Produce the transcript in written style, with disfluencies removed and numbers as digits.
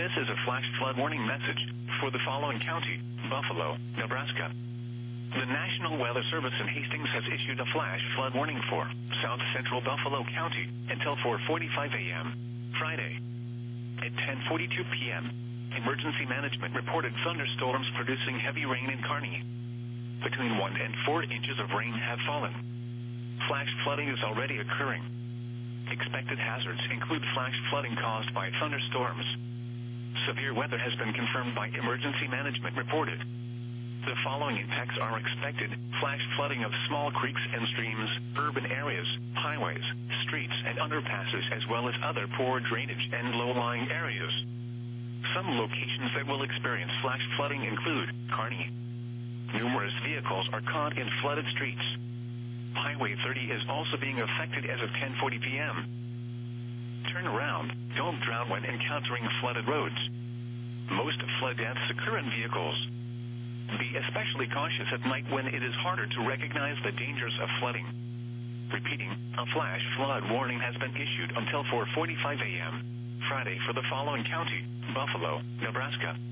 This is a flash flood warning message for the following county: Buffalo, Nebraska. The National Weather Service in Hastings has issued a flash flood warning for south central Buffalo County until 4:45 a.m. Friday. At 10:42 p.m., Emergency Management reported thunderstorms producing heavy rain in Kearney. Between 1 and 4 inches of rain have fallen. Flash flooding is already occurring. Expected hazards include flash flooding caused by thunderstorms. Severe weather has been confirmed by Emergency Management reported. The following impacts are expected: flash flooding of small creeks and streams, urban areas, highways, streets and underpasses, as well as other poor drainage and low-lying areas. Some locations that will experience flash flooding include Kearney. Numerous vehicles are caught in flooded streets. Highway 30 is also being affected as of 10:40 p.m. Turn around. Don't drown when encountering flooded roads. Most flood deaths occur in vehicles. Be especially cautious at night when it is harder to recognize the dangers of flooding. Repeating, a flash flood warning has been issued until 4:45 a.m. Friday for the following county: Buffalo, Nebraska.